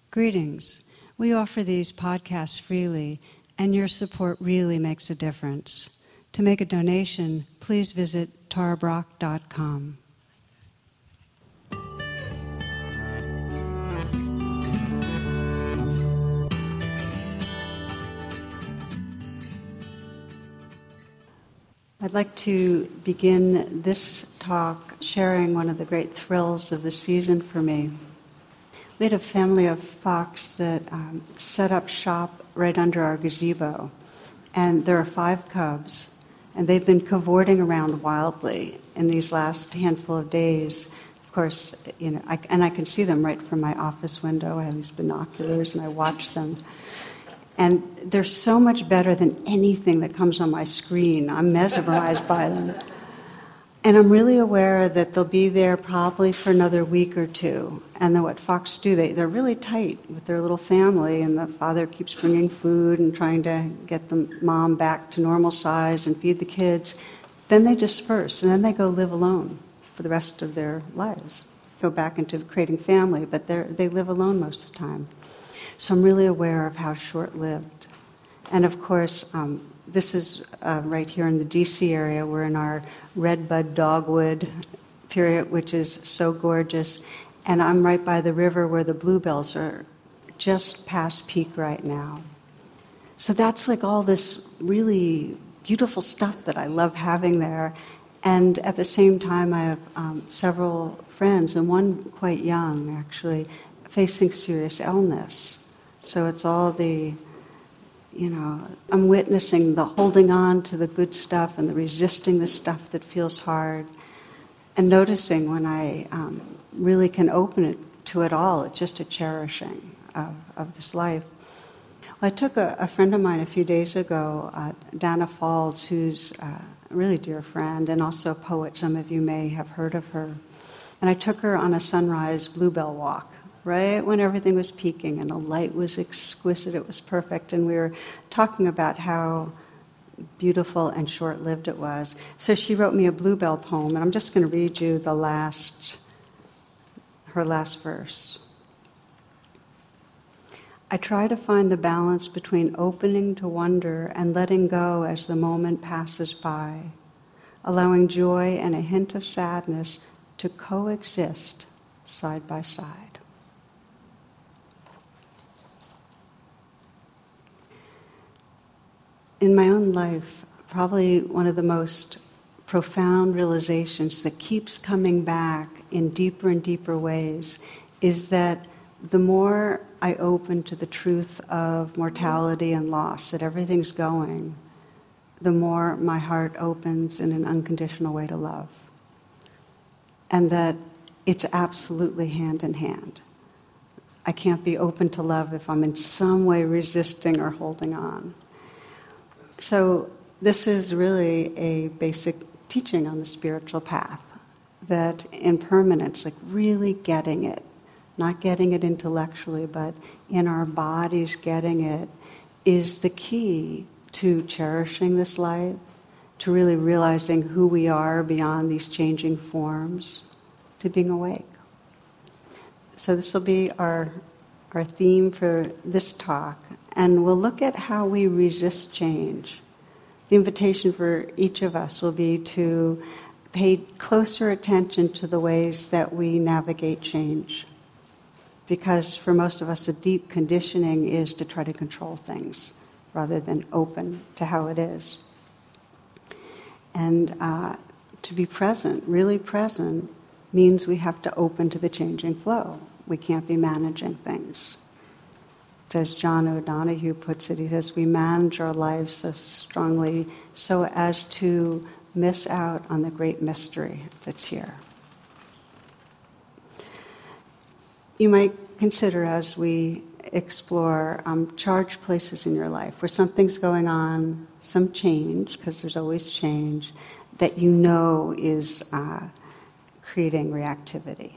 Greetings. We offer these podcasts freely, and your support really makes a difference. To make a donation, please visit tarabrach.com. I'd like to begin this talk sharing one of the great thrills of the season for me. We had a family of fox that set up shop right under our gazebo, and there are 5 cubs, and they've been cavorting around wildly in these last handful of days. Of course, I can see them right from my office window. I have these binoculars, and I watch them. And they're so much better than anything that comes on my screen. I'm mesmerized by them. And I'm really aware that they'll be there probably for another week or two. And then what fox do, they're really tight with their little family, and the father keeps bringing food and trying to get the mom back to normal size and feed the kids. Then they disperse, and then they go live alone for the rest of their lives. Go back into creating family, but they live alone most of the time. So I'm really aware of how short-lived. And of course, this is right here in the DC area. We're in our redbud dogwood period, which is so gorgeous. And I'm right by the river where the bluebells are just past peak right now. So that's like all this really beautiful stuff that I love having there. And at the same time, I have several friends, and one quite young, actually, facing serious illness. So it's all the, I'm witnessing the holding on to the good stuff and the resisting the stuff that feels hard, and noticing when I really can open it to it all. It's just a cherishing of this life. Well, I took a friend of mine a few days ago, Dana Falls, who's a really dear friend and also a poet. Some of you may have heard of her. And I took her on a sunrise bluebell walk, right when everything was peaking and the light was exquisite, it was perfect, and we were talking about how beautiful and short-lived it was. So she wrote me a bluebell poem, and I'm just going to read you her last verse. I try to find the balance between opening to wonder and letting go as the moment passes by, allowing joy and a hint of sadness to coexist side by side. In my own life, probably one of the most profound realizations that keeps coming back in deeper and deeper ways is that the more I open to the truth of mortality and loss, that everything's going, the more my heart opens in an unconditional way to love. And that it's absolutely hand in hand. I can't be open to love if I'm in some way resisting or holding on. So this is really a basic teaching on the spiritual path, that impermanence, like really getting it, not getting it intellectually, but in our bodies getting it, is the key to cherishing this life, to really realizing who we are beyond these changing forms, to being awake. So this will be our theme for this talk, and we'll look at how we resist change. The invitation for each of us will be to pay closer attention to the ways that we navigate change. Because for most of us, the deep conditioning is to try to control things rather than open to how it is. And to be present, really present, means we have to open to the changing flow. We can't be managing things. As John O'Donohue puts it, he says, we manage our lives so strongly so as to miss out on the great mystery that's here. You might consider, as we explore, charged places in your life where something's going on, some change, because there's always change, that you know is creating reactivity.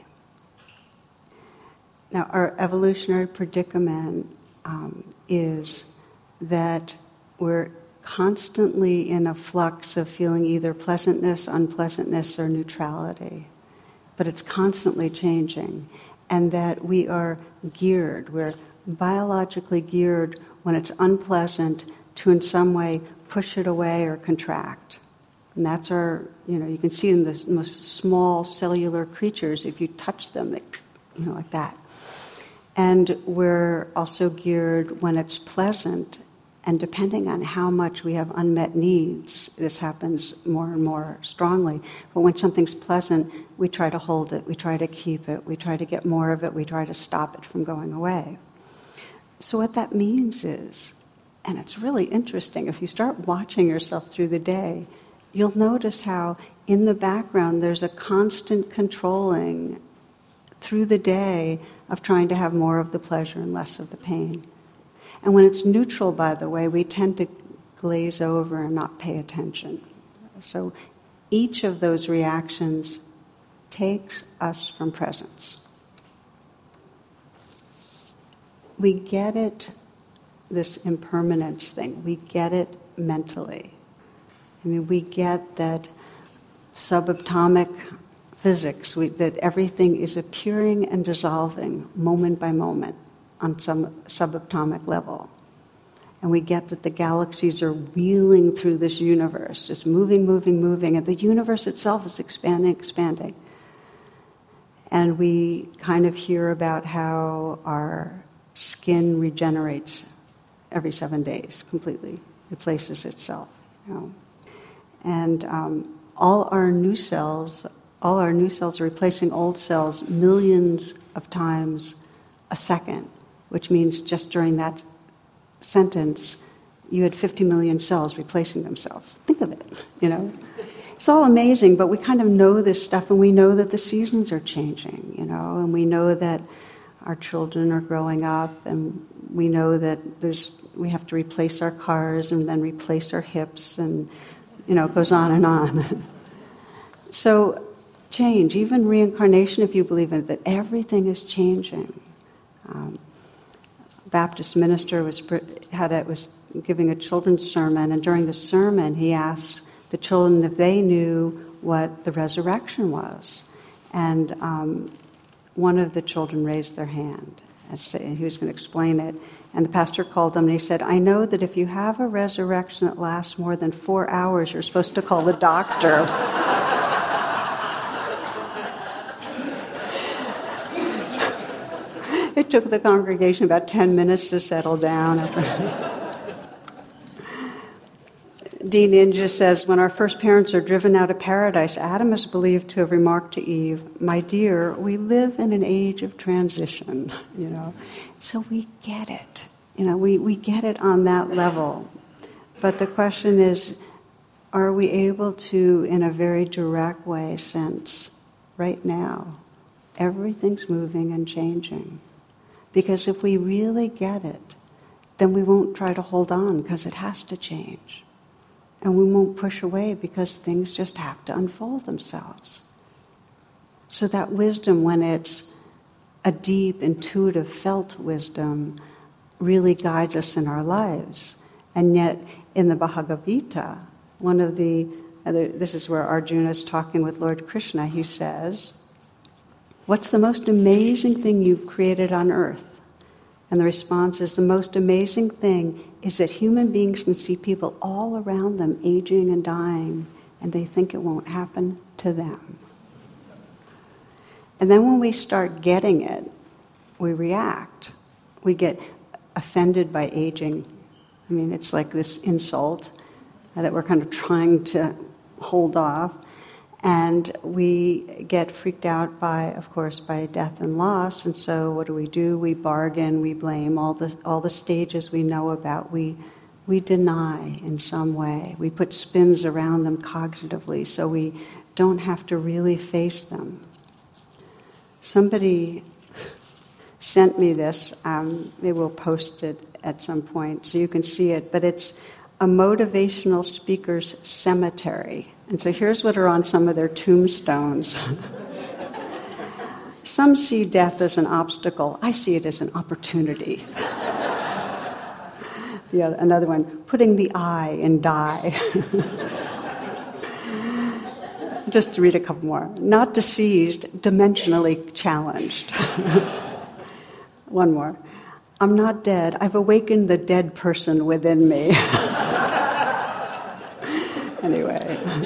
Now, our evolutionary predicament is that we're constantly in a flux of feeling either pleasantness, unpleasantness, or neutrality. But it's constantly changing. and that we are geared, we're biologically geared when it's unpleasant to in some way push it away or contract. And that's our, you can see in the most small cellular creatures, if you touch them, they, like that. And we're also geared when it's pleasant, and depending on how much we have unmet needs, this happens more and more strongly. But when something's pleasant, we try to hold it, we try to keep it, we try to get more of it, we try to stop it from going away. So what that means is, and it's really interesting, if you start watching yourself through the day, you'll notice how in the background there's a constant controlling through the day of trying to have more of the pleasure and less of the pain. And when it's neutral, by the way, we tend to glaze over and not pay attention. So each of those reactions takes us from presence. We get it, this impermanence thing, we get it mentally. We get that subatomic physics, that everything is appearing and dissolving moment by moment on some subatomic level. And we get that the galaxies are wheeling through this universe, just moving, and the universe itself is expanding. And we kind of hear about how our skin regenerates every 7 days, completely replaces itself. And all our new cells are replacing old cells millions of times a second, which means just during that sentence, you had 50 million cells replacing themselves. Think of it, It's all amazing, but we kind of know this stuff, and we know that the seasons are changing, and we know that our children are growing up, and we know that we have to replace our cars and then replace our hips, and it goes on and on. So change, even reincarnation, if you believe in it, that everything is changing. Baptist minister was giving a children's sermon, and during the sermon he asked the children if they knew what the resurrection was. And one of the children raised their hand, and he was going to explain it. And the pastor called them and he said, I know that if you have a resurrection that lasts more than 4 hours, you're supposed to call the doctor. It took the congregation about 10 minutes to settle down. Dean Inge says, when our first parents are driven out of paradise, Adam is believed to have remarked to Eve, my dear, we live in an age of transition, So we get it. We get it on that level. But the question is, are we able to, in a very direct way, sense right now, everything's moving and changing? Because if we really get it, then we won't try to hold on because it has to change. And we won't push away because things just have to unfold themselves. So that wisdom, when it's a deep, intuitive, felt wisdom, really guides us in our lives. And yet, in the Bhagavad Gita, this is where Arjuna is talking with Lord Krishna, he says, what's the most amazing thing you've created on earth? And the response is, the most amazing thing is that human beings can see people all around them aging and dying, and they think it won't happen to them. And then when we start getting it, we react. We get offended by aging. It's like this insult that we're kind of trying to hold off. And we get freaked out by death and loss. And so what do? We bargain, we blame, all the stages we know about, we deny in some way. We put spins around them cognitively so we don't have to really face them. Somebody sent me this. Maybe we'll post it at some point so you can see it. But it's a motivational speaker's cemetery. And so here's what are on some of their tombstones. Some see death as an obstacle. I see it as an opportunity. Another one, putting the I in die. Just to read a couple more. Not deceased, dimensionally challenged. One more. I'm not dead. I've awakened the dead person within me. Anyway.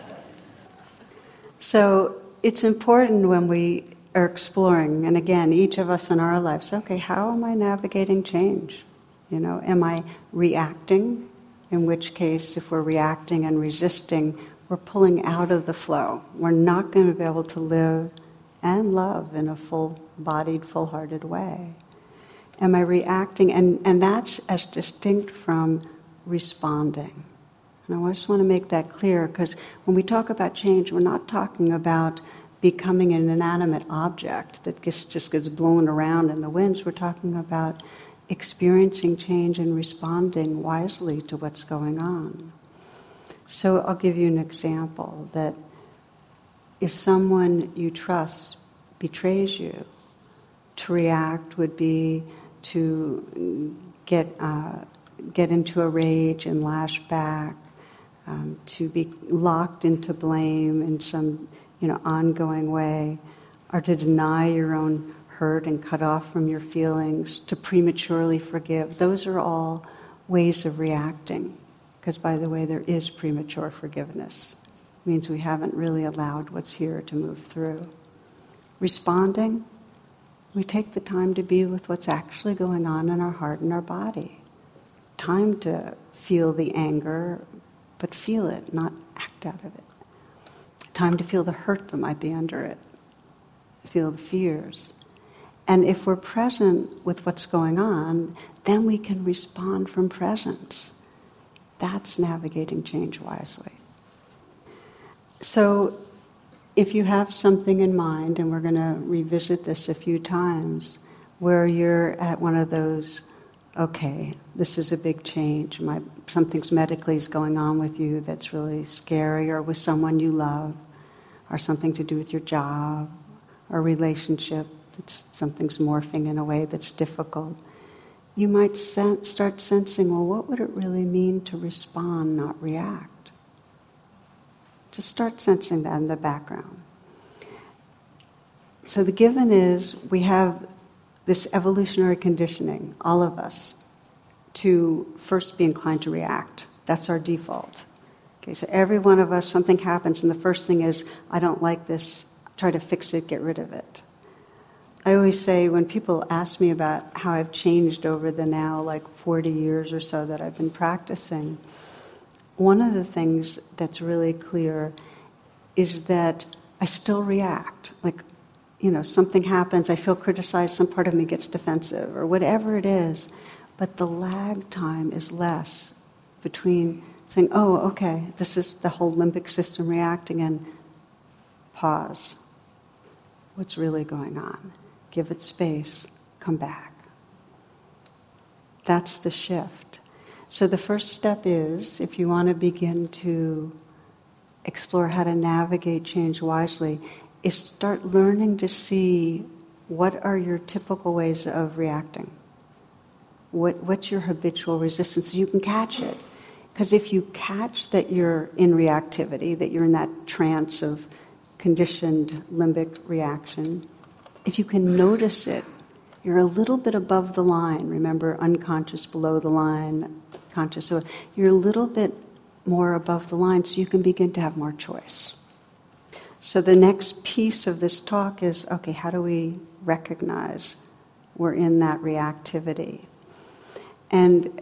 So it's important when we are exploring, and again, each of us in our lives, okay, how am I navigating change? Am I reacting? In which case, if we're reacting and resisting, we're pulling out of the flow. We're not going to be able to live and love in a full-bodied, full-hearted way. Am I reacting? And that's as distinct from responding. And I just want to make that clear, because when we talk about change, we're not talking about becoming an inanimate object that just gets blown around in the winds. We're talking about experiencing change and responding wisely to what's going on. So I'll give you an example that if someone you trust betrays you, to react would be to get into a rage and lash back, to be locked into blame in some ongoing way, or to deny your own hurt and cut off from your feelings, to prematurely forgive. Those are all ways of reacting. Because, by the way, there is premature forgiveness. It means we haven't really allowed what's here to move through. Responding, we take the time to be with what's actually going on in our heart and our body. Time to feel the anger, but feel it, not act out of it. Time to feel the hurt that might be under it. Feel the fears. And if we're present with what's going on, then we can respond from presence. That's navigating change wisely. So if you have something in mind, and we're going to revisit this a few times, where you're at one of those, okay, this is a big change, something's medically is going on with you that's really scary, or with someone you love, or something to do with your job, or relationship, something's morphing in a way that's difficult, you might start sensing, well, what would it really mean to respond, not react? Just start sensing that in the background. So the given is, we have this evolutionary conditioning, all of us, to first be inclined to react. That's our default. Okay, so every one of us, something happens, and the first thing is, I don't like this, try to fix it, get rid of it. I always say, when people ask me about how I've changed over the now 40 years or so that I've been practicing, one of the things that's really clear is that I still react. Something happens, I feel criticized, some part of me gets defensive, or whatever it is, but the lag time is less between saying, oh, okay, this is the whole limbic system reacting, and pause. What's really going on? Give it space, come back. That's the shift. So the first step is, if you want to begin to explore how to navigate change wisely, is start learning to see what are your typical ways of reacting. What's your habitual resistance? So you can catch it. Because if you catch that you're in reactivity, that you're in that trance of conditioned limbic reaction, if you can notice it, you're a little bit above the line. Remember, unconscious below the line, conscious. So you're a little bit more above the line, so you can begin to have more choice. So the next piece of this talk is, okay, how do we recognize we're in that reactivity? And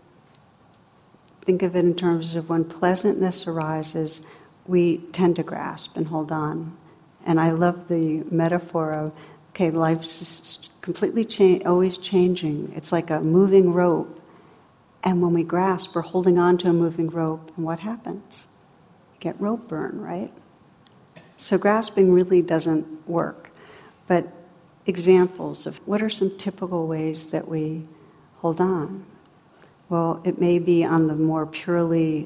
think of it in terms of when pleasantness arises, we tend to grasp and hold on. And I love the metaphor of, okay, life's completely always changing. It's like a moving rope. And when we grasp, we're holding on to a moving rope, and what happens? You get rope burn, right? So grasping really doesn't work. But examples of what are some typical ways that we hold on? Well, it may be on the more purely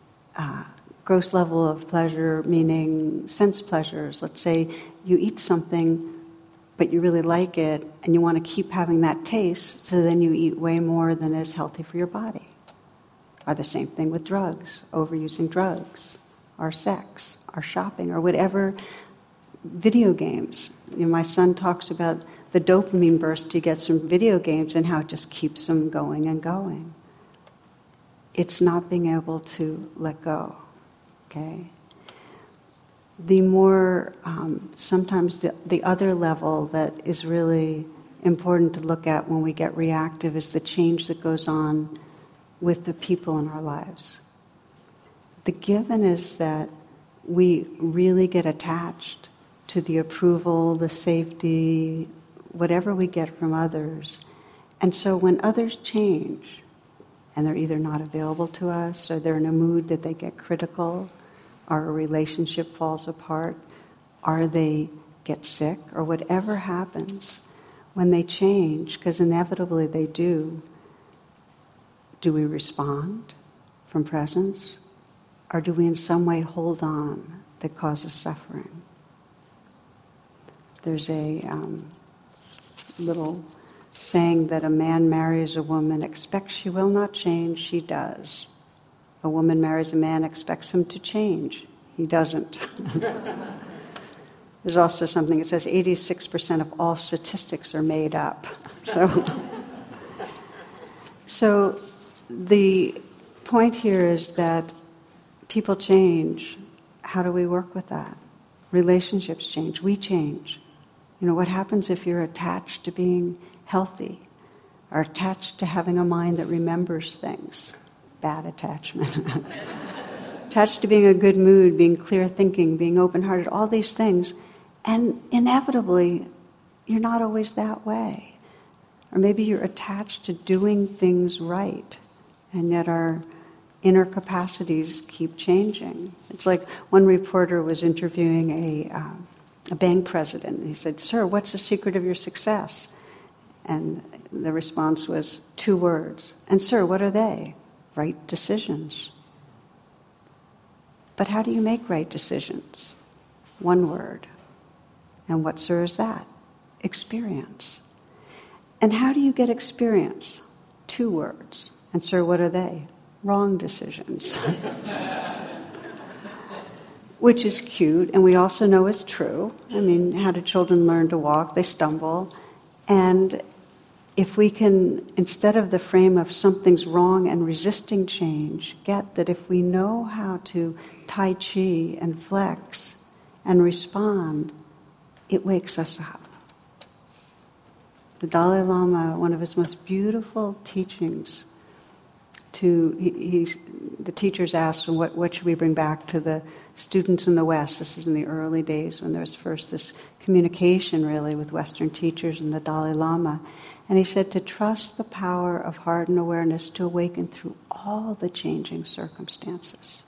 gross level of pleasure, meaning sense pleasures. Let's say you eat something, but you really like it, and you want to keep having that taste, so then you eat way more than is healthy for your body. Or the same thing with drugs, overusing drugs. our sex, our shopping, or whatever, video games. My son talks about the dopamine burst he gets from video games and how it just keeps him going and going. It's not being able to let go, okay? The more, sometimes the other level that is really important to look at when we get reactive is the change that goes on with the people in our lives. The given is that we really get attached to the approval, the safety, whatever we get from others. And so when others change, and they're either not available to us, or they're in a mood that they get critical, or a relationship falls apart, or they get sick, or whatever happens, when they change, because inevitably they do we respond from presence? Or do we in some way hold on that causes suffering? There's a little saying that a man marries a woman, expects she will not change, she does. A woman marries a man, expects him to change, he doesn't. There's also something that says 86% of all statistics are made up. So the point here is that people change. How do we work with that? Relationships change. We change. What happens if you're attached to being healthy or attached to having a mind that remembers things? Bad attachment. Attached to being a good mood, being clear thinking, being open-hearted, all these things. And inevitably, you're not always that way. Or maybe you're attached to doing things right, and yet our inner capacities keep changing. It's like one reporter was interviewing a bank president. He said, "Sir, what's the secret of your success?" And the response was 2 words. "And sir, what are they?" "Right decisions." "But how do you make right decisions?" 1 word. "And what, sir, is that?" "Experience." "And how do you get experience?" 2 words. "And sir, what are they?" "Wrong decisions." Which is cute, and we also know is true. How do children learn to walk? They stumble. And if we can, instead of the frame of something's wrong and resisting change, get that if we know how to Tai Chi and flex and respond, it wakes us up. The Dalai Lama, one of his most beautiful teachings, the teachers asked, what should we bring back to the students in the West? This is in the early days when there was first this communication really with Western teachers and the Dalai Lama. And he said to trust the power of heart and awareness to awaken through all the changing circumstances.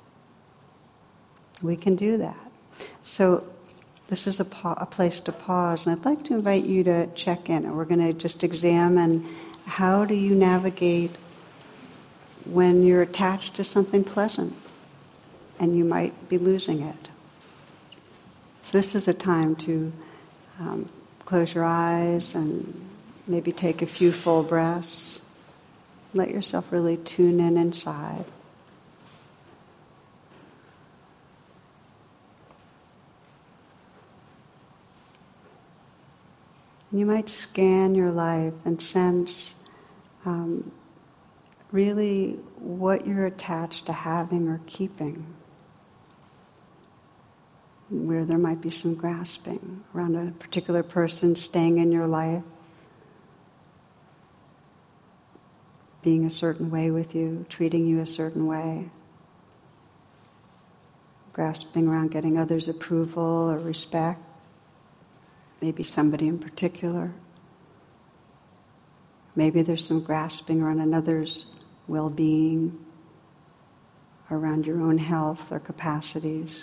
We can do that. So this is a place to pause. And I'd like to invite you to check in. And we're going to just examine how do you navigate when you're attached to something pleasant and you might be losing it. So this is a time to close your eyes and maybe take a few full breaths. Let yourself really tune in inside. You might scan your life and sense really what you're attached to having or keeping, where there might be some grasping around a particular person staying in your life, being a certain way with you, treating you a certain way, grasping around getting others' approval or respect, maybe somebody in particular. Maybe there's some grasping around another's well-being, around your own health or capacities.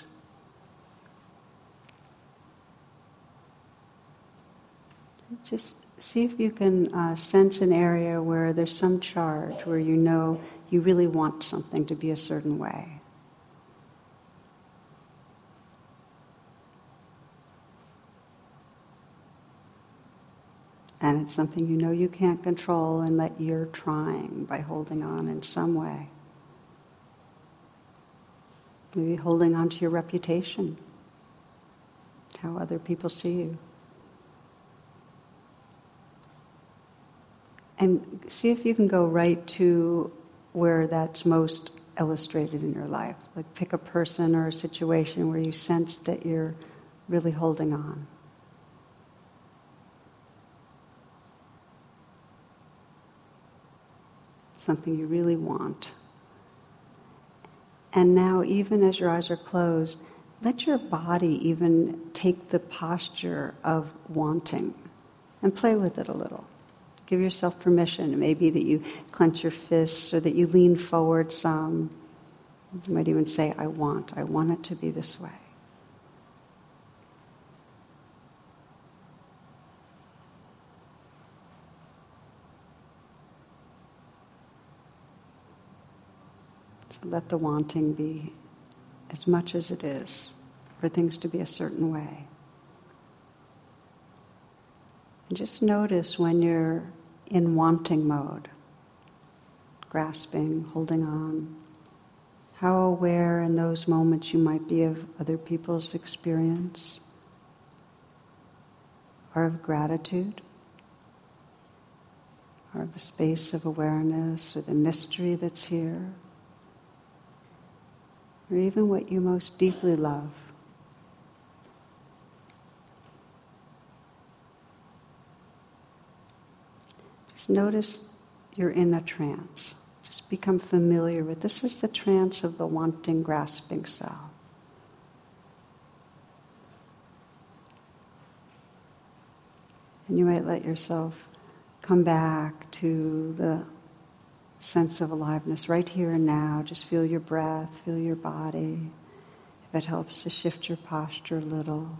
Just see if you can sense an area where there's some charge, where you know you really want something to be a certain way. And it's something you know you can't control and that you're trying by holding on in some way. Maybe holding on to your reputation, how other people see you. And see if you can go right to where that's most illustrated in your life. Like pick a person or a situation where you sense that you're really holding on. Something you really want. And now, even as your eyes are closed, let your body even take the posture of wanting and play with it a little. Give yourself permission. It may be that you clench your fists or that you lean forward some. You might even say, I want it to be this way. So let the wanting be as much as it is, for things to be a certain way. And just notice when you're in wanting mode, grasping, holding on, how aware in those moments you might be of other people's experience or of gratitude or of the space of awareness or the mystery that's here or even what you most deeply love. Notice you're in a trance. Just become familiar with this is the trance of the wanting, grasping self. And you might let yourself come back to the sense of aliveness right here and now. Just feel your breath, feel your body. If it helps to shift your posture a little.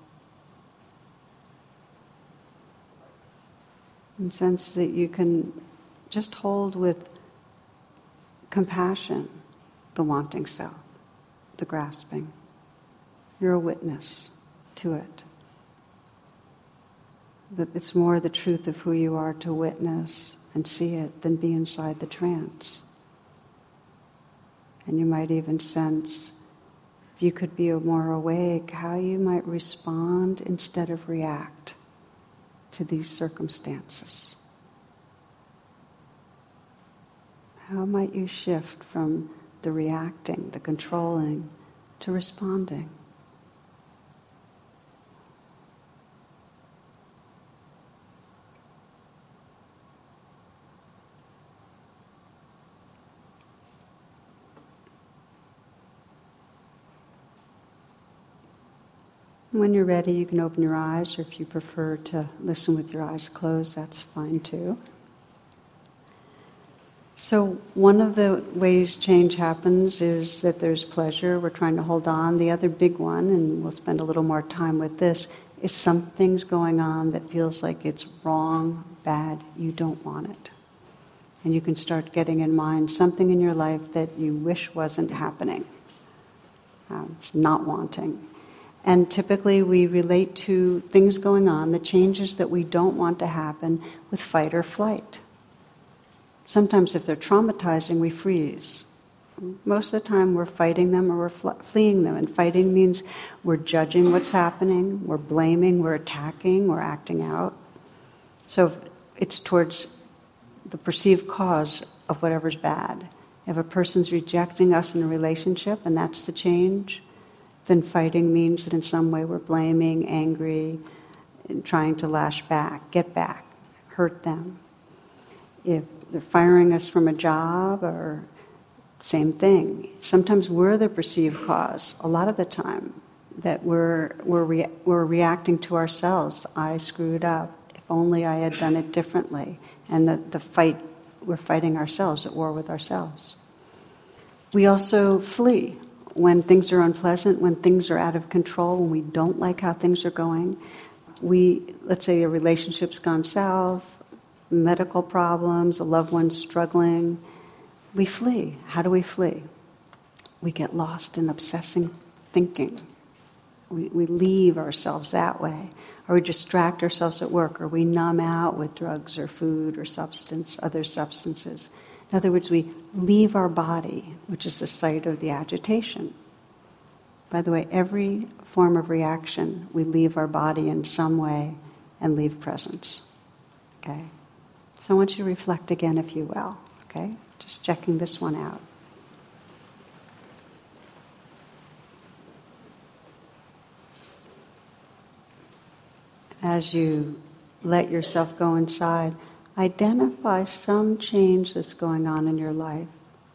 And sense that you can just hold with compassion the wanting self, the grasping. You're a witness to it. That it's more the truth of who you are to witness and see it than be inside the trance. And you might even sense, if you could be more awake, how you might respond instead of react to these circumstances. How might you shift from the reacting, the controlling, to responding? When you're ready, you can open your eyes, or if you prefer to listen with your eyes closed, that's fine too. So one of the ways change happens is that there's pleasure, we're trying to hold on. The other big one, and we'll spend a little more time with this, is something's going on that feels like it's wrong, bad, you don't want it. And you can start getting in mind something in your life that you wish wasn't happening. It's not wanting. And typically we relate to things going on, the changes that we don't want to happen, with fight or flight. Sometimes if they're traumatizing, we freeze. Most of the time we're fighting them or we're fleeing them. And fighting means we're judging what's happening, we're blaming, we're attacking, we're acting out. So it's towards the perceived cause of whatever's bad. If a person's rejecting us in a relationship and that's the change, then fighting means that in some way we're blaming, angry, and trying to lash back, get back, hurt them. If they're firing us from a job, or same thing. Sometimes we're the perceived cause. A lot of the time that we're reacting to ourselves. I screwed up. If only I had done it differently. And the fight, we're fighting ourselves, at war with ourselves. We also flee when things are unpleasant, when things are out of control, when we don't like how things are going. Let's say a relationship's gone south, medical problems, a loved one's struggling. We flee. How do we flee? We get lost in obsessing thinking. We leave ourselves that way. Or we distract ourselves at work, or we numb out with drugs or food or other substances. In other words, we leave our body, which is the site of the agitation. By the way, every form of reaction, we leave our body in some way and leave presence. Okay? So I want you to reflect again, if you will. Okay? Just checking this one out. As you let yourself go inside, identify some change that's going on in your life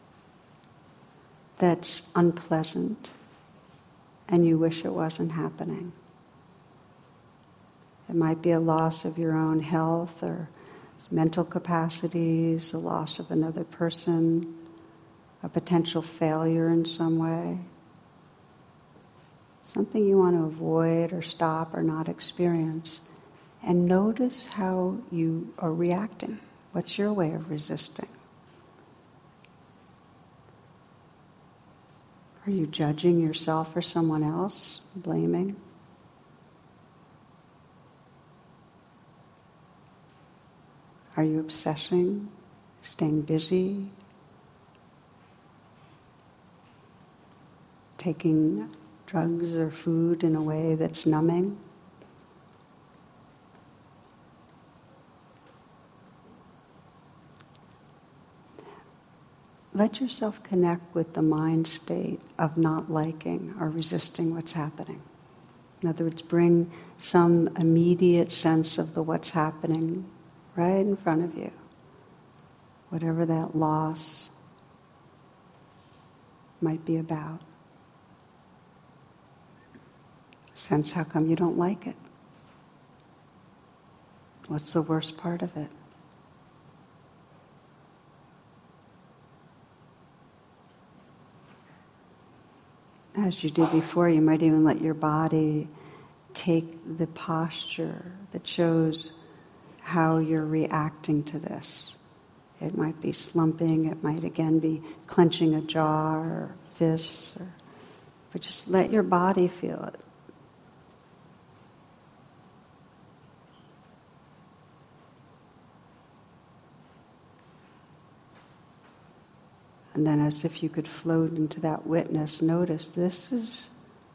that's unpleasant and you wish it wasn't happening. It might be a loss of your own health or mental capacities, a loss of another person, a potential failure in some way. Something you want to avoid or stop or not experience. And notice how you are reacting. What's your way of resisting? Are you judging yourself or someone else? Blaming? Are you obsessing? Staying busy? Taking drugs or food in a way that's numbing? Let yourself connect with the mind state of not liking or resisting what's happening. In other words, bring some immediate sense of the what's happening right in front of you. Whatever that loss might be about. Sense how come you don't like it. What's the worst part of it? As you did before, you might even let your body take the posture that shows how you're reacting to this. It might be slumping, it might again be clenching a jaw or fists, but just let your body feel it. And then as if you could float into that witness, notice this is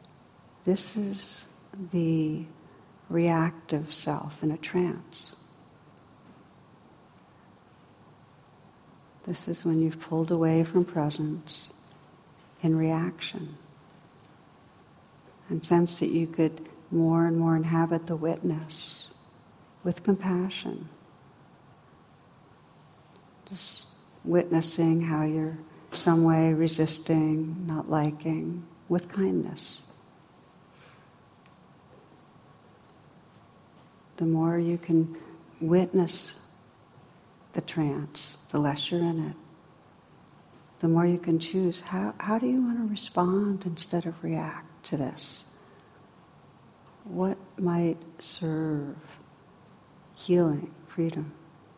the reactive self in a trance. This is when you've pulled away from presence in reaction. And sense that you could more and more inhabit the witness with compassion. Just witnessing how you're some way resisting, not liking, with kindness. The more you can witness the trance, the less you're in it. The more you can choose, how do you want to respond instead of react to this? What might serve healing, freedom?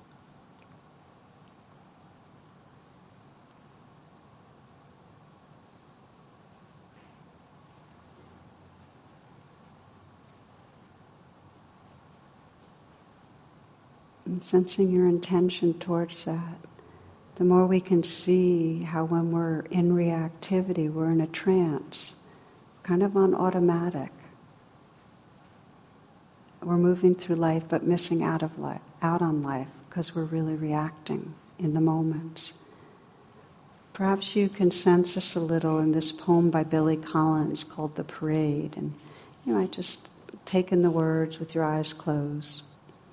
And sensing your intention towards that, the more we can see how when we're in reactivity, we're in a trance, kind of on automatic. We're moving through life but missing out on life because we're really reacting in the moments. Perhaps you can sense this a little in this poem by Billy Collins called The Parade. And you might just take in the words with your eyes closed.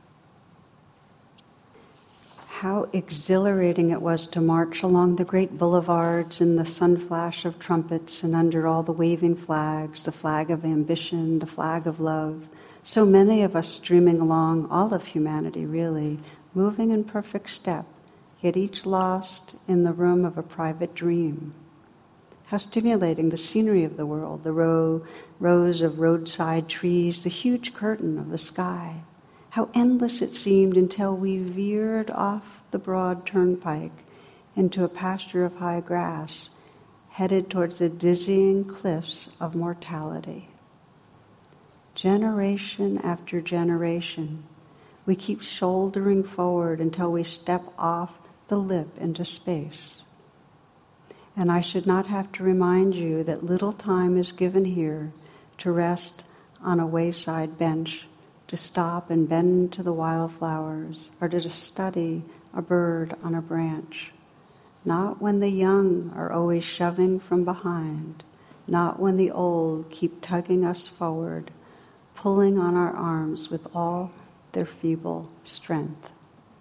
How exhilarating it was to march along the great boulevards in the sun flash of trumpets and under all the waving flags, the flag of ambition, the flag of love. So many of us streaming along, all of humanity really, moving in perfect step, yet each lost in the room of a private dream. How stimulating the scenery of the world, the rows of roadside trees, the huge curtain of the sky. How endless it seemed until we veered off the broad turnpike into a pasture of high grass, headed towards the dizzying cliffs of mortality. Generation after generation, we keep shouldering forward until we step off the lip into space. And I should not have to remind you that little time is given here to rest on a wayside bench, to stop and bend to the wildflowers, or to just study a bird on a branch. Not when the young are always shoving from behind, not when the old keep tugging us forward, pulling on our arms with all their feeble strength.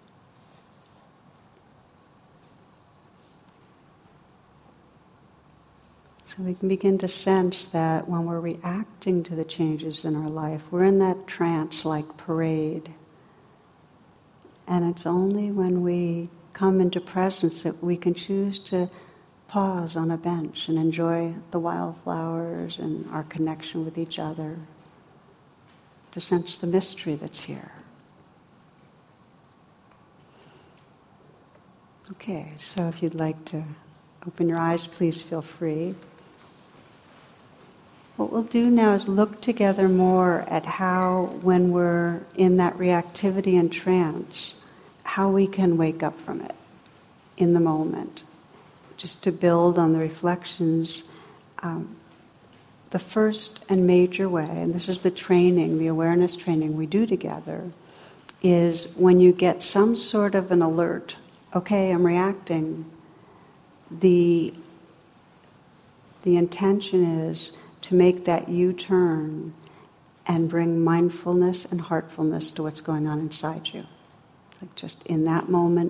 So we can begin to sense that when we're reacting to the changes in our life, we're in that trance-like parade. And it's only when we come into presence that we can choose to pause on a bench and enjoy the wildflowers and our connection with each other, to sense the mystery that's here. Okay, so if you'd like to open your eyes, please feel free. What we'll do now is look together more at how, when we're in that reactivity and trance, how we can wake up from it in the moment. Just to build on the reflections, the first and major way, and this is the training, the awareness training we do together, is when you get some sort of an alert, okay, I'm reacting, the intention is to make that U-turn and bring mindfulness and heartfulness to what's going on inside you. Like just in that moment,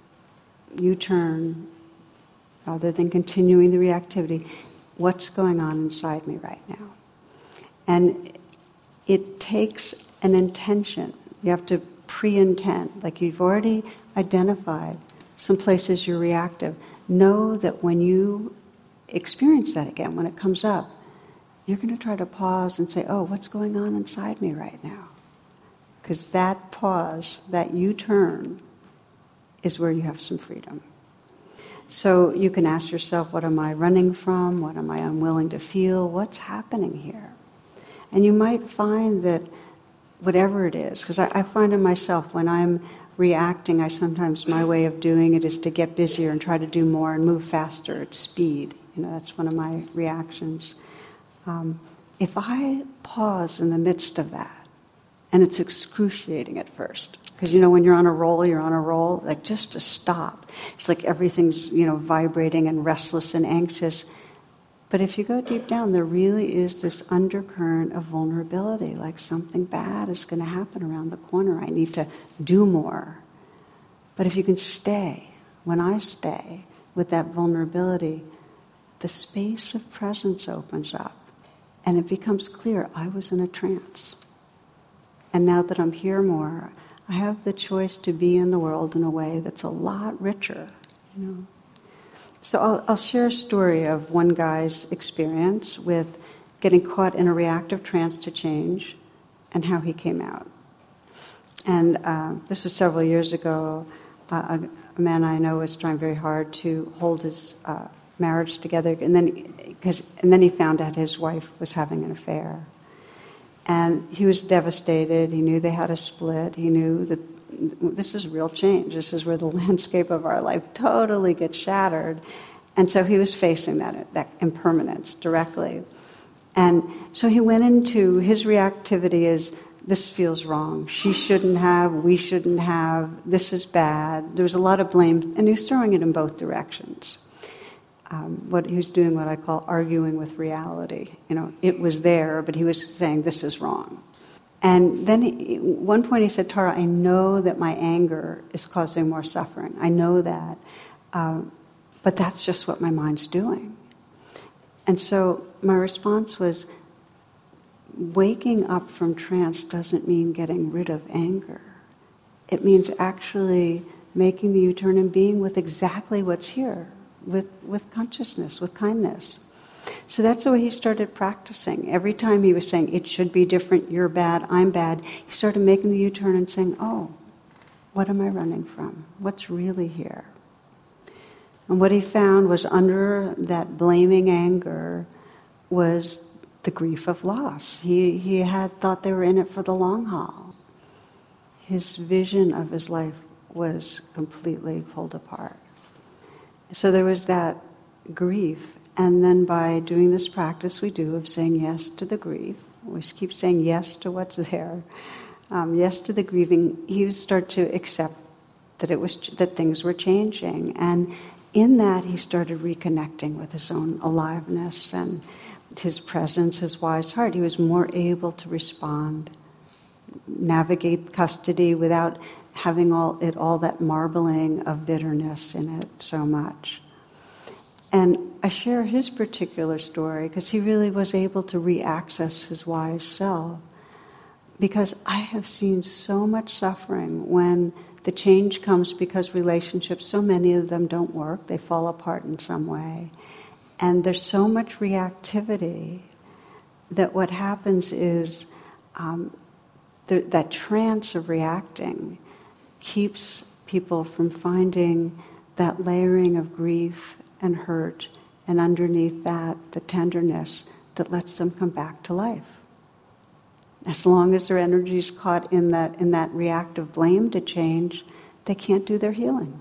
U-turn, rather than continuing the reactivity, what's going on inside me right now? And it takes an intention. You have to pre-intent, like you've already identified some places you're reactive. Know that when you experience that again, when it comes up, you're going to try to pause and say, oh, what's going on inside me right now? Because that pause, that U-turn, is where you have some freedom. So you can ask yourself, what am I running from? What am I unwilling to feel? What's happening here? And you might find that whatever it is, because I find in myself when I'm reacting, my way of doing it is to get busier and try to do more and move faster at speed. That's one of my reactions. If I pause in the midst of that, and it's excruciating at first, because when you're on a roll, like just to stop. It's like everything's, vibrating and restless and anxious. But if you go deep down, there really is this undercurrent of vulnerability, like something bad is going to happen around the corner. I need to do more. But if you can stay, when I stay with that vulnerability, the space of presence opens up. And it becomes clear, I was in a trance. And now that I'm here more, I have the choice to be in the world in a way that's a lot richer. So I'll share a story of one guy's experience with getting caught in a reactive trance to change and how he came out. And this was several years ago. A man I know was trying very hard to hold his marriage together, and then he found out his wife was having an affair. And he was devastated. He knew they had a split. He knew that this is real change. This is where the landscape of our life totally gets shattered. And so he was facing that impermanence directly. And so he went into his reactivity as, this feels wrong. She shouldn't have, we shouldn't have, this is bad. There was a lot of blame, and he was throwing it in both directions. He was doing what I call arguing with reality. It was there, but he was saying, this is wrong. And then at one point he said, Tara, I know that my anger is causing more suffering. I know that. But that's just what my mind's doing. And so my response was, waking up from trance doesn't mean getting rid of anger. It means actually making the U-turn and being with exactly what's here, with consciousness, with kindness. So that's the way he started practicing. Every time he was saying, it should be different, you're bad, I'm bad, he started making the U-turn and saying, oh, what am I running from? What's really here? And what he found was under that blaming anger was the grief of loss. He had thought they were in it for the long haul. His vision of his life was completely pulled apart. So there was that grief. And then by doing this practice we do of saying yes to the grief, we keep saying yes to what's there, yes to the grieving, he would start to accept that things were changing. And in that he started reconnecting with his own aliveness and his presence, his wise heart. He was more able to respond, navigate custody without having all that marbling of bitterness in it so much. And I share his particular story because he really was able to re-access his wise self. Because I have seen so much suffering when the change comes because relationships, so many of them don't work, they fall apart in some way. And there's so much reactivity that what happens is that trance of reacting keeps people from finding that layering of grief and hurt, and underneath that, the tenderness that lets them come back to life. As long as their energy is caught in that reactive blame to change, they can't do their healing.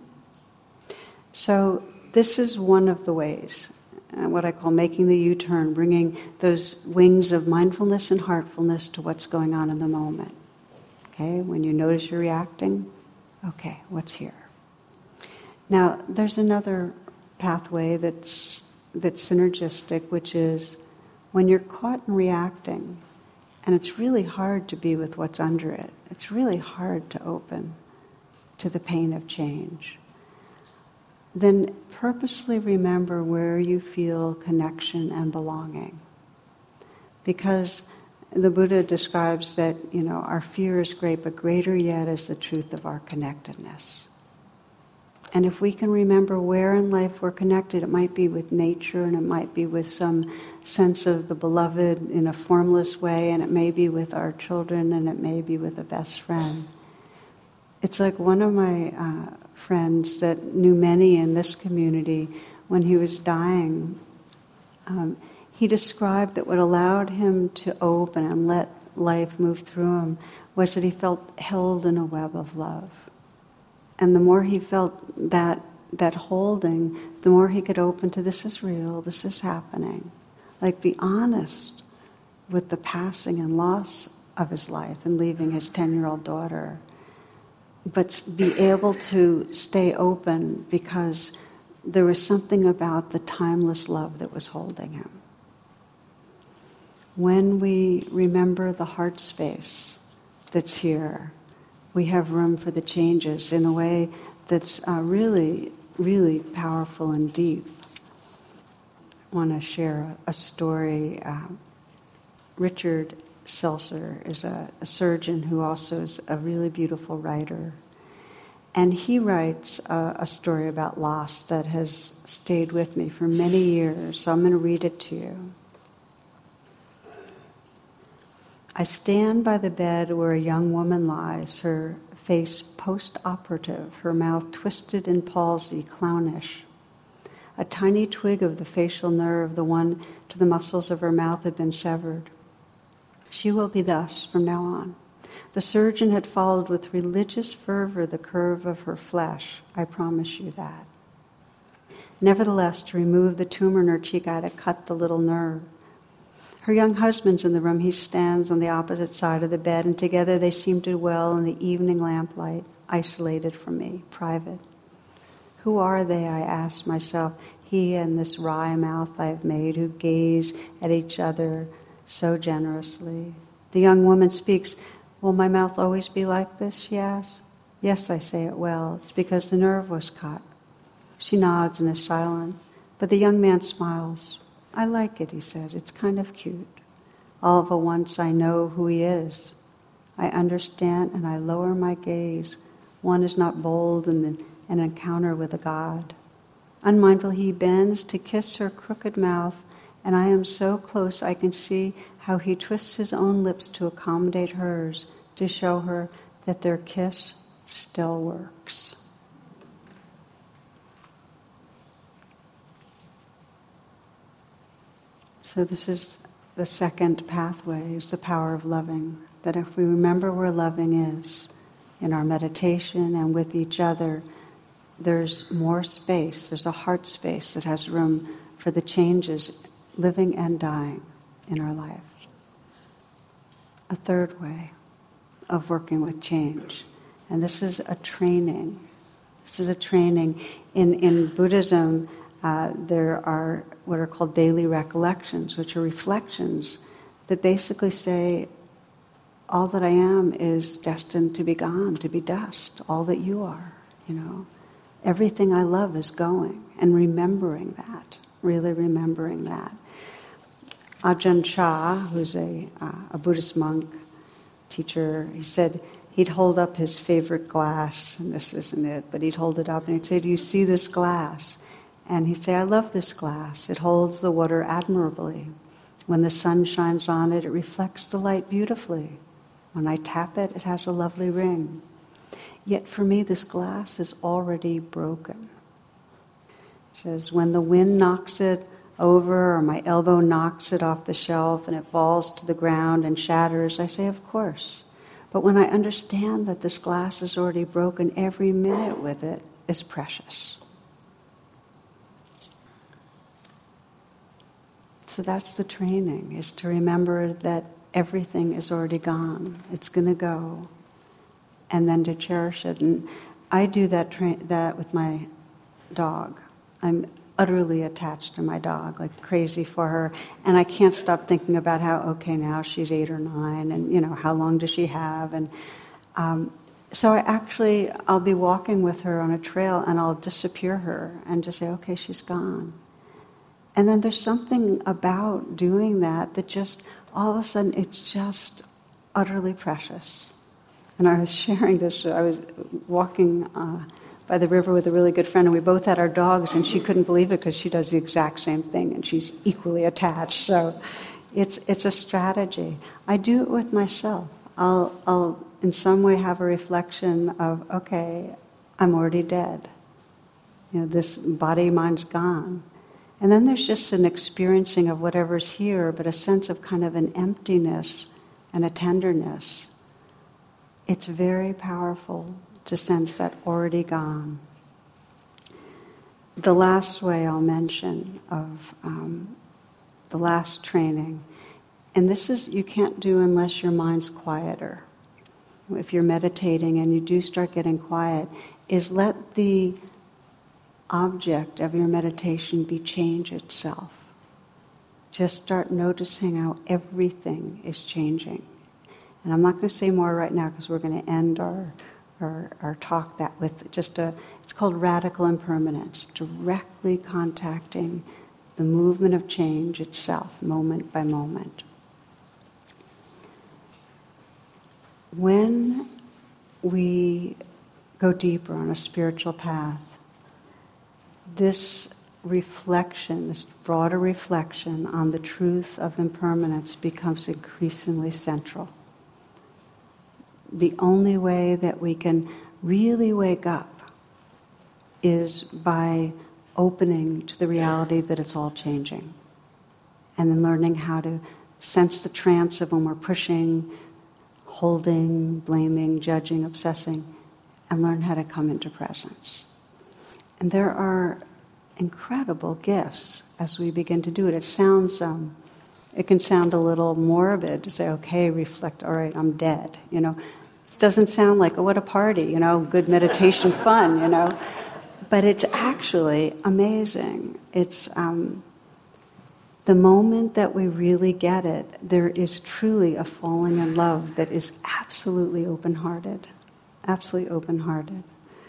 So this is one of the ways, what I call making the U-turn, bringing those wings of mindfulness and heartfulness to what's going on in the moment. Okay, when you notice you're reacting, okay, what's here? Now, there's another pathway that's synergistic, which is when you're caught in reacting, and it's really hard to be with what's under it. It's really hard to open to the pain of change. Then purposely remember where you feel connection and belonging. Because the Buddha describes that, our fear is great, but greater yet is the truth of our connectedness. And if we can remember where in life we're connected, it might be with nature, and it might be with some sense of the beloved in a formless way, and it may be with our children, and it may be with a best friend. It's like one of my friends that knew many in this community, when he was dying, he described that what allowed him to open and let life move through him was that he felt held in a web of love. And the more he felt that holding, the more he could open to this is real, this is happening. Like be honest with the passing and loss of his life and leaving his 10-year-old daughter. But be able to stay open because there was something about the timeless love that was holding him. When we remember the heart space that's here, we have room for the changes in a way that's really, really powerful and deep. I want to share a story. Richard Seltzer is a surgeon who also is a really beautiful writer. And he writes a story about loss that has stayed with me for many years, so I'm going to read it to you. I stand by the bed where a young woman lies, her face post-operative, her mouth twisted in palsy, clownish. A tiny twig of the facial nerve, the one to the muscles of her mouth, had been severed. She will be thus from now on. The surgeon had followed with religious fervor the curve of her flesh. I promise you that. Nevertheless, to remove the tumor in her cheek, I had to cut the little nerve. Her young husband's in the room. He stands on the opposite side of the bed, and together they seem to dwell in the evening lamplight, isolated from me, private. Who are they, I asked myself, he and this wry mouth I have made, who gaze at each other so generously? The young woman speaks. Will my mouth always be like this, she asks. Yes, I say it will. It's because the nerve was cut. She nods and is silent, but the young man smiles. I like it, he said. It's kind of cute. All of a once I know who he is. I understand and I lower my gaze. One is not bold in an encounter with a god. Unmindful, he bends to kiss her crooked mouth, and I am so close I can see how he twists his own lips to accommodate hers, to show her that their kiss still works. So this is the second pathway, is the power of loving. That if we remember where loving is, in our meditation and with each other, there's more space, there's a heart space that has room for the changes, living and dying, in our life. A third way of working with change, and this is a training. This is a training. In Buddhism, there are what are called daily recollections, which are reflections that basically say, all that I am is destined to be gone, to be dust, all that you are, Everything I love is going, and remembering that, really remembering that. Ajahn Chah, who's a Buddhist monk, teacher, he said he'd hold up his favorite glass, and this isn't it, but he'd hold it up and he'd say, do you see this glass? And he'd say, I love this glass. It holds the water admirably. When the sun shines on it, it reflects the light beautifully. When I tap it, it has a lovely ring. Yet for me, this glass is already broken. He says, when the wind knocks it over, or my elbow knocks it off the shelf and it falls to the ground and shatters, I say, of course. But when I understand that this glass is already broken, every minute with it is precious. So that's the training, is to remember that everything is already gone. It's going to go. And then to cherish it. And I do that with my dog. I'm utterly attached to my dog, like crazy for her. And I can't stop thinking about how, okay, now she's 8 or 9, and, how long does she have? And so I'll be walking with her on a trail, and I'll disappear her and just say, okay, she's gone. And then there's something about doing that just, all of a sudden, it's just utterly precious. And I was sharing this, I was walking by the river with a really good friend, and we both had our dogs, and she couldn't believe it because she does the exact same thing, and she's equally attached. So it's a strategy. I do it with myself. I'll in some way have a reflection of, okay, I'm already dead. This body, mind's gone. And then there's just an experiencing of whatever's here, but a sense of kind of an emptiness and a tenderness. It's very powerful to sense that already gone. The last way I'll mention of the last training, and this is you can't do unless your mind's quieter. If you're meditating and you do start getting quiet, is let the object of your meditation be change itself. Just start noticing how everything is changing. And I'm not going to say more right now because we're going to end our talk that with it's called radical impermanence, directly contacting the movement of change itself, moment by moment. When we go deeper on a spiritual path, this reflection, this broader reflection on the truth of impermanence becomes increasingly central. The only way that we can really wake up is by opening to the reality that it's all changing. And then learning how to sense the trance of when we're pushing, holding, blaming, judging, obsessing, and learn how to come into presence. And there are incredible gifts as we begin to do it. It can sound a little morbid to say, okay, reflect, all right, I'm dead, It doesn't sound like, oh, what a party, good meditation fun, But it's actually amazing. It's the moment that we really get it, there is truly a falling in love that is absolutely open-hearted. Absolutely open-hearted.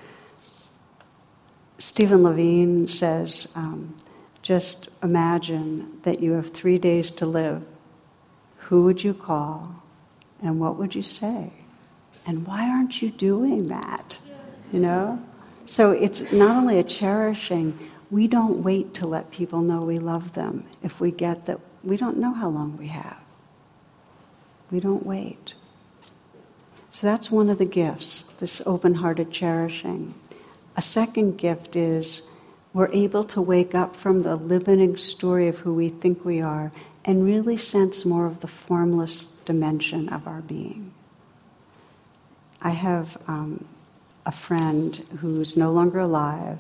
Stephen Levine says, just imagine that you have 3 days to live. Who would you call? And what would you say? And why aren't you doing that? So it's not only a cherishing, we don't wait to let people know we love them if we get that we don't know how long we have. We don't wait. So that's one of the gifts, this open-hearted cherishing. A second gift is we're able to wake up from the limiting story of who we think we are and really sense more of the formless dimension of our being. I have a friend who's no longer alive,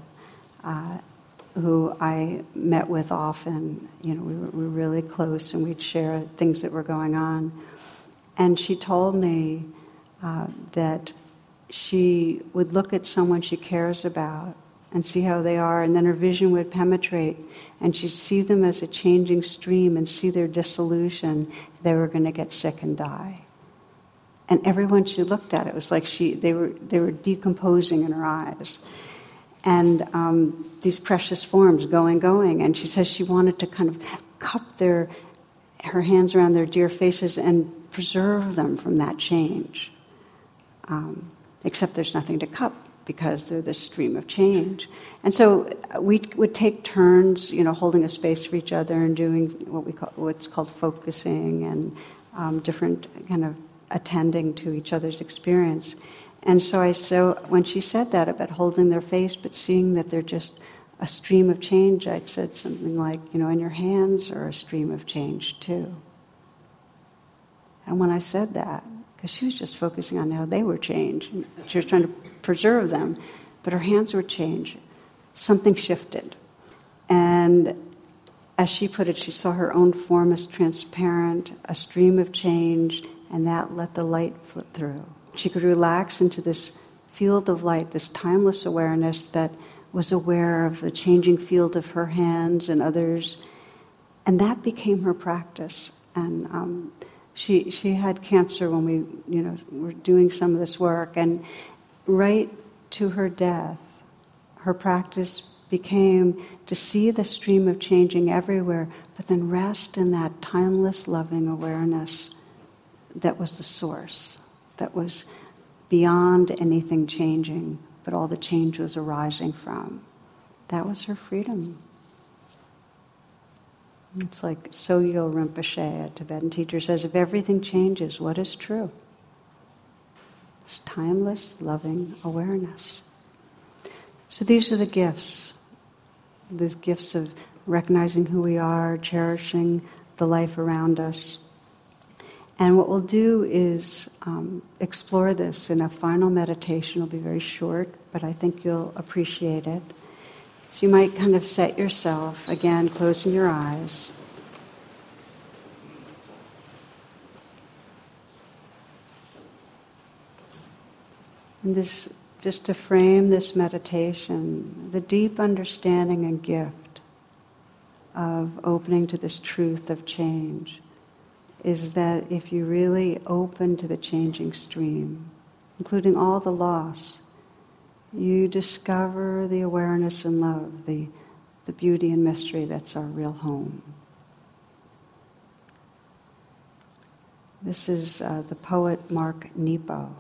who I met with often. You know, we were really close, and we'd share things that were going on. And she told me that she would look at someone she cares about and see how they are, and then her vision would penetrate, and she'd see them as a changing stream and see their dissolution. They were going to get sick and die. And everyone she looked at, it was like they were decomposing in her eyes. And these precious forms going. And she says she wanted to kind of cup her hands around their dear faces and preserve them from that change. Except there's nothing to cup, because they're this stream of change. And so we would take turns, holding a space for each other and doing what's called focusing, and different kind of attending to each other's experience. And so when she said that about holding their face but seeing that they're just a stream of change, I'd said something like, and your hands are a stream of change too. And when I said that, because she was just focusing on how they were changed, and she was trying to preserve them, but her hands were changed, something shifted. And as she put it, she saw her own form as transparent, a stream of change, and that let the light flip through. She could relax into this field of light, this timeless awareness that was aware of the changing field of her hands and others, and that became her practice. And she had cancer when we were doing some of this work, and right to her death, her practice became to see the stream of changing everywhere, but then rest in that timeless, loving awareness that was the source, that was beyond anything changing, but all the change was arising from. That was her freedom. It's like Sogyal Rinpoche, a Tibetan teacher, says, if everything changes, what is true? It's timeless, loving awareness. So these are the gifts of recognizing who we are, cherishing the life around us. And what we'll do is explore this in a final meditation. It'll be very short, but I think you'll appreciate it. So you might kind of set yourself, again, closing your eyes. And this, just to frame this meditation, the deep understanding and gift of opening to this truth of change is that if you really open to the changing stream, including all the loss, you discover the awareness and love, the beauty and mystery that's our real home. This is the poet Mark Nepo.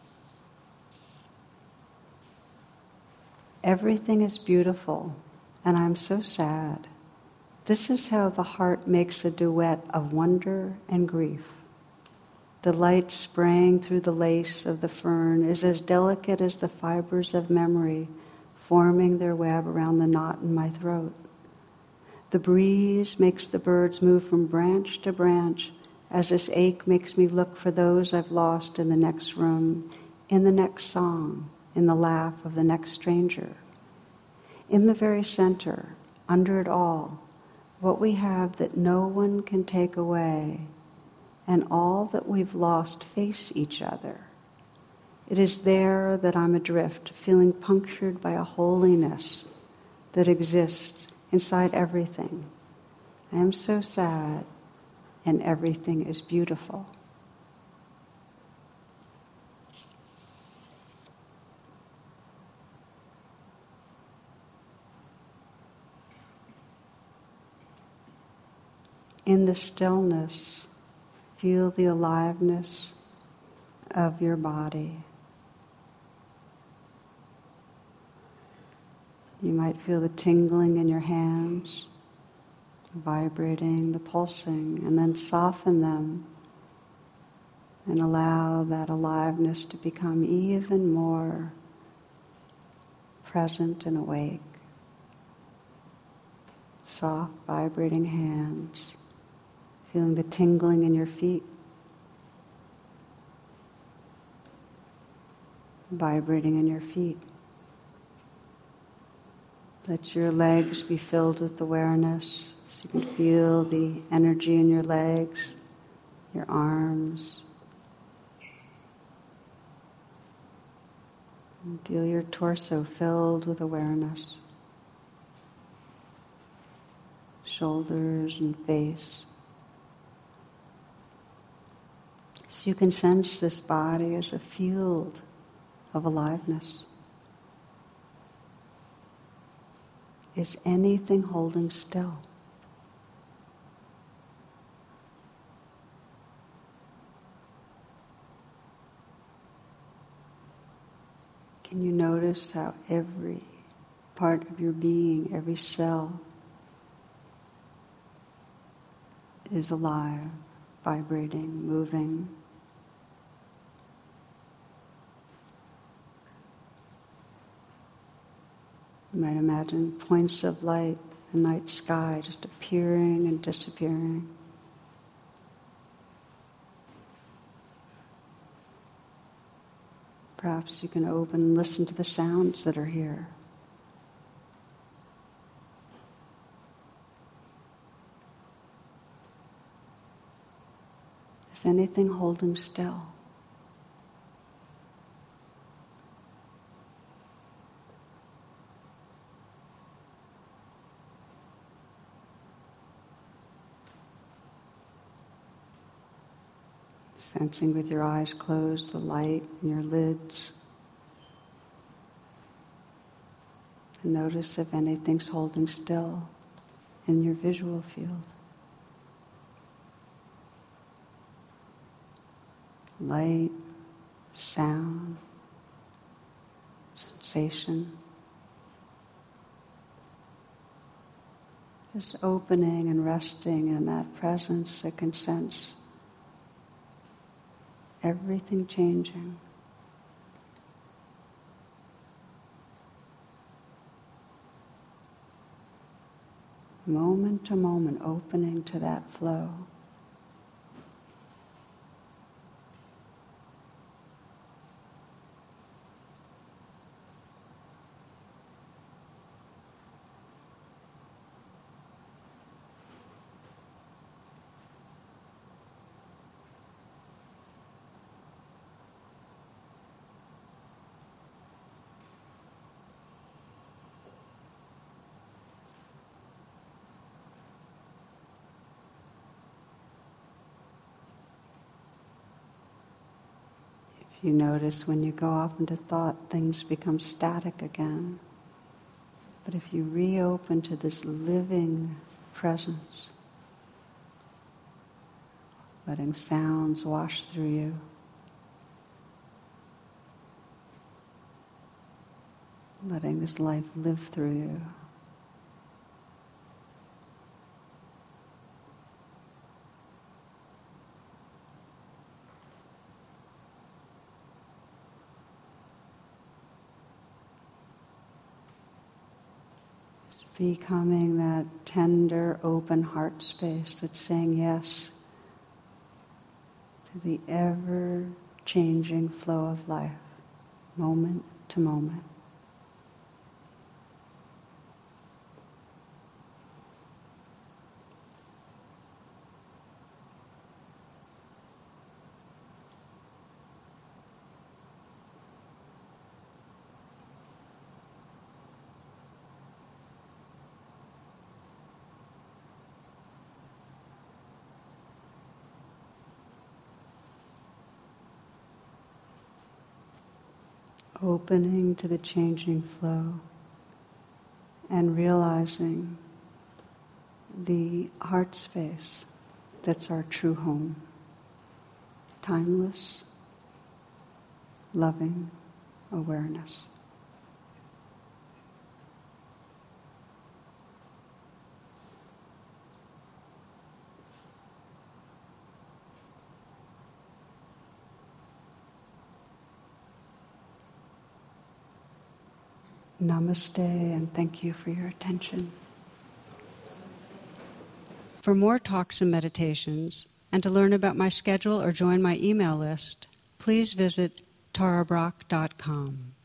Everything is beautiful, and I'm so sad. This is how the heart makes a duet of wonder and grief. The light spraying through the lace of the fern is as delicate as the fibers of memory forming their web around the knot in my throat. The breeze makes the birds move from branch to branch as this ache makes me look for those I've lost in the next room, in the next song, in the laugh of the next stranger. In the very center, under it all, what we have that no one can take away, and all that we've lost face each other. It is there that I'm adrift, feeling punctured by a holiness that exists inside everything. I am so sad, and everything is beautiful. In the stillness, feel the aliveness of your body. You might feel the tingling in your hands, vibrating, the pulsing, and then soften them and allow that aliveness to become even more present and awake. Soft, vibrating hands. Feeling the tingling in your feet. vibrating in your feet. Let your legs be filled with awareness, so you can feel the energy in your legs, your arms. And feel your torso filled with awareness. Shoulders and face. So you can sense this body as a field of aliveness. Is anything holding still? Can you notice how every part of your being, every cell, is alive, vibrating, moving? You might imagine points of light in the night sky just appearing and disappearing. Perhaps you can open and listen to the sounds that are here. Is anything holding still? Sensing with your eyes closed the light in your lids. And notice if anything's holding still in your visual field. Light, sound, sensation. Just opening and resting in that presence that can sense everything changing. Moment to moment, opening to that flow. You notice when you go off into thought, things become static again. But if you reopen to this living presence, letting sounds wash through you, letting this life live through you, becoming that tender, open heart space that's saying yes to the ever-changing flow of life, moment to moment. Opening to the changing flow and realizing the heart space that's our true home. Timeless, loving awareness. Namaste, and thank you for your attention. For more talks and meditations, and to learn about my schedule or join my email list, please visit tarabrach.com.